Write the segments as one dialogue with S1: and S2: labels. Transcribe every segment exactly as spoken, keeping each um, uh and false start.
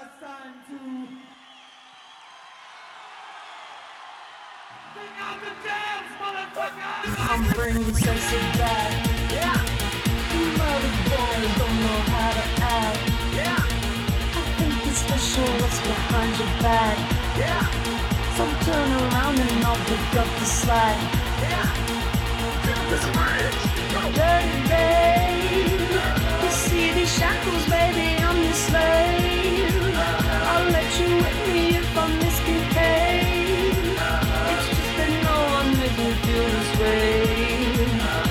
S1: it's time to sing out the dance, motherfucker!
S2: I'm bringing sexy back.
S1: Yeah!
S2: You mother boys don't know how to act.
S1: Yeah!
S2: I think it's special what's behind your back.
S1: Yeah!
S2: So turn around and I'll pick up the slack.
S1: Yeah!
S2: Dirty babe, you see these shackles, baby, I'm your slave. I'll let you whip me if I misbehave. It's just that no one makes me feel this way.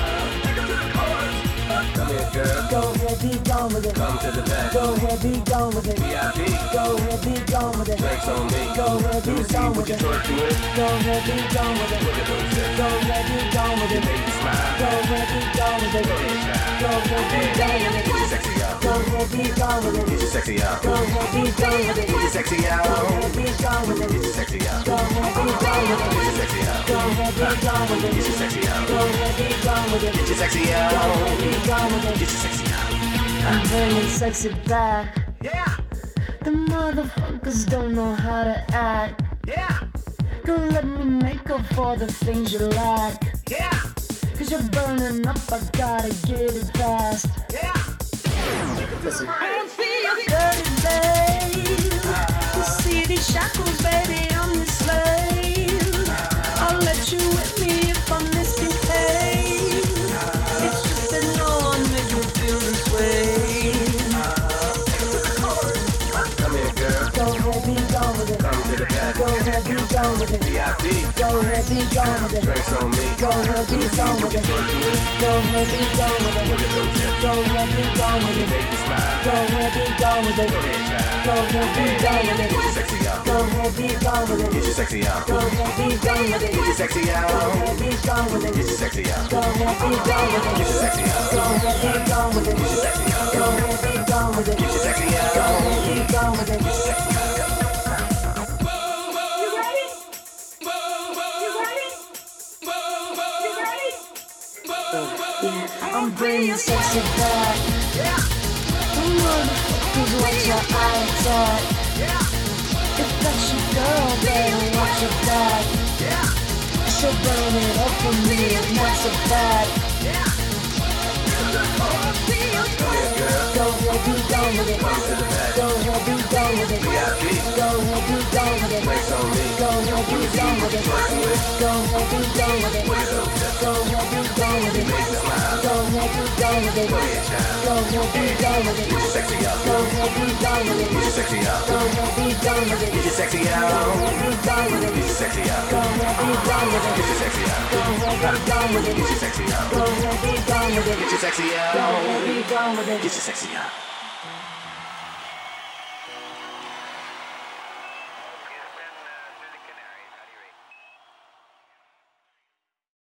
S3: Come here, girl.
S2: Go ahead, be gone with it.
S3: Come to the back.
S2: Go ahead, be gone with it.
S3: V I P.
S2: Go ahead, be gone with it.
S3: Drinks on me.
S2: Go ahead, be gone with
S3: Put your
S2: it.
S3: torch to it.
S2: Go ahead, be gone with it.
S3: Look at those hips.
S2: Go ahead, be gone with it.
S3: Make me smile.
S2: Go ahead, be gone with it.
S3: Go ahead, child.
S2: Go ahead, be gone with it.
S3: Get your sexy out.
S2: Go ahead, be gone with it.
S3: Get your sexy out.
S2: Go ahead, be gone with it.
S3: Get your sexy
S2: Go
S3: out.
S2: ahead, be gone with it.
S3: Get your sexy out.
S2: Go ahead, be gone with
S3: Get your
S2: it.
S3: sexy out.
S2: Go ahead, be gone with
S3: Get
S2: it.
S3: your sexy out.
S2: Go ahead, be gone with it.
S3: Get your sexy
S2: Go
S3: out.
S2: ahead, be gone with
S3: Get
S2: it.
S3: your sexy out.
S2: I'm bringing sexy back.
S1: Yeah!
S2: The motherfuckers don't know how to act.
S1: Yeah!
S2: Don't let me make up for the things you lack.
S1: Yeah!
S2: Cause you're burning up, I gotta get it fast.
S1: Yeah!
S2: Listen. Dirty babe, you see these shackles, baby, I'm your slave. I'll let you whip me if I misbehave. It's just that no one makes me feel this way.
S3: Come here, girl.
S2: Go ahead, be gone with it.
S3: Come to the back.
S2: Go ahead, be gone with it.
S3: V I P.
S2: Go ahead, be gone with it.
S3: Drinks on me.
S2: Go ahead, be gone with it.
S3: Torch to it.
S2: Go ahead, be gone with
S3: Look
S2: it.
S3: at those hips.
S2: Go ahead, be gone with it.
S3: Make me smile.
S2: Go ahead, be gone with it.
S3: Go ahead, child.
S2: Go ahead, be gone with
S3: Get your
S2: it.
S3: sexy out.
S2: Go ahead, be gone with
S3: Get
S2: it.
S3: your sexy out.
S2: Go ahead, be gone with it.
S3: Get your sexy
S2: Go
S3: out.
S2: ahead, be gone with
S3: Get
S2: it.
S3: your sexy out.
S2: Go ahead, be gone with
S3: Get your
S2: it.
S3: sexy out.
S2: Go ahead, be gone with it.
S3: Get your sexy out.
S2: Go ahead, be gone with it.
S3: Get your sexy
S2: Go
S3: out.
S2: ahead, be gone with it. Yeah, I'm bringing sexy back.
S1: Yeah!
S2: The motherfuckers watch your eyes at.
S1: Yeah!
S2: If that's your girl, baby, watch your back.
S1: Yeah!
S2: She'll burn it up for me, and not so bad.
S1: Yeah!
S2: Go ahead, be gone with it. Go ahead, be gone with it.
S3: V I P.
S2: Go ahead, be gone with it.
S3: Drinks on me.
S2: Go ahead, be gone with it. Go ahead, be gone with it.
S3: Look at those hips.
S2: Go ahead, be gone with it.
S3: Make me smile.
S2: Go ahead, be gone with it.
S3: Go ahead, child.
S2: Go ahead, be gone with
S3: Get your
S2: it.
S3: sexy out.
S2: Go ahead, be gone with
S3: Get
S2: it.
S3: your sexy out.
S2: Go ahead, be gone with it.
S3: Get your sexy out.
S2: Go ahead, be gone with
S3: Get
S2: it.
S3: your sexy out.
S2: Go ahead, be gone with
S3: Get
S2: it.
S3: your sexy out.
S2: Go ahead, be gone with
S3: Get
S2: it.
S3: your sexy out.
S2: Go ahead, be gone with it.
S3: Get your sexy
S2: Go
S3: out.
S2: ahead, be gone with it.
S3: Get your sexy out.